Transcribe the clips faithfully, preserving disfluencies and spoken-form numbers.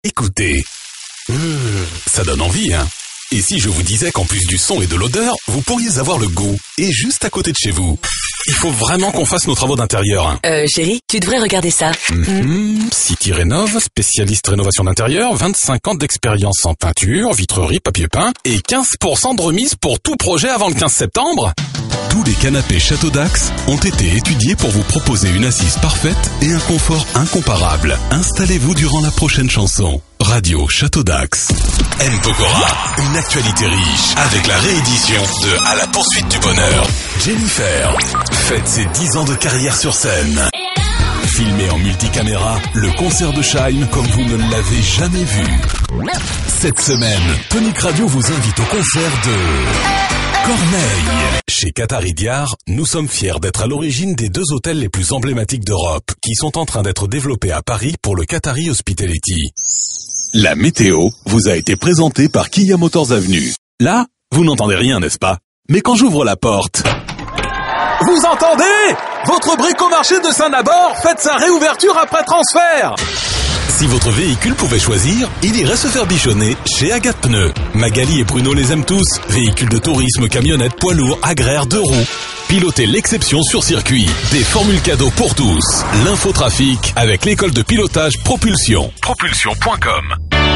Écoutez, mmh, ça donne envie, hein. Et si je vous disais qu'en plus du son et de l'odeur, vous pourriez avoir le goût, et juste à côté de chez vous? Il faut vraiment qu'on fasse nos travaux d'intérieur, hein. Euh, chérie, tu devrais regarder ça. Mmh, mmh. City Rénov, spécialiste rénovation d'intérieur, vingt-cinq ans d'expérience en peinture, vitrerie, papier peint, et quinze pour cent de remise pour tout projet avant le quinze septembre. Tous les canapés Château d'Axe ont été étudiés pour vous proposer une assise parfaite et un confort incomparable. Installez-vous durant la prochaine chanson. Radio Château d'Axe. M. Pokora, une actualité riche avec la réédition de À la poursuite du bonheur. Jennifer fête ses dix ans de carrière sur scène. Filmé en multicaméra, le concert de Scheim comme vous ne l'avez jamais vu. Cette semaine, Tonic Radio vous invite au concert de Corneille. Chez Qatari Diar, nous sommes fiers d'être à l'origine des deux hôtels les plus emblématiques d'Europe qui sont en train d'être développés à Paris pour le Qatari Hospitality. La météo vous a été présentée par Kia Motors Avenue. Là, vous n'entendez rien, n'est-ce pas? Mais quand j'ouvre la porte... Vous entendez? Votre bricomarché de Saint-Nabord fête sa réouverture après transfert. Si votre véhicule pouvait choisir, il irait se faire bichonner chez Agathe Pneus. Magali et Bruno les aiment tous. Véhicules de tourisme, camionnettes, poids lourds, agraires, deux roues. Pilotez l'exception sur circuit. Des formules cadeaux pour tous. L'infotrafic avec l'école de pilotage Propulsion. propulsion point com.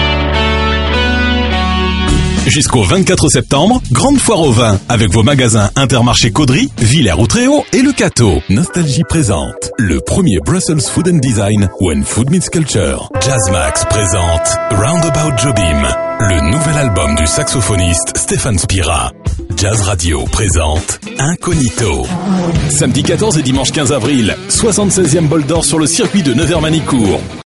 Jusqu'au vingt-quatre septembre, grande foire au vin avec vos magasins Intermarché Caudry, Villers-Outréau et Le Cateau. Nostalgie présente le premier Brussels Food and Design When Food Meets Culture. Jazzmax présente Roundabout Jobim, le nouvel album du saxophoniste Stéphane Spira. Jazz Radio présente Incognito. Samedi quatorze et dimanche quinze avril, soixante-seizième bol d'or sur le circuit de Nevers-Manicourt.